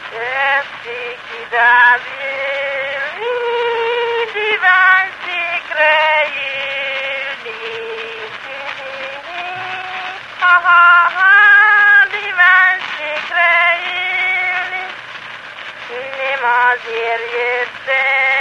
Értéki Dávid, divánszékre ülni. Ha-ha-ha, divánszékre ülni. Nem azért jöttem,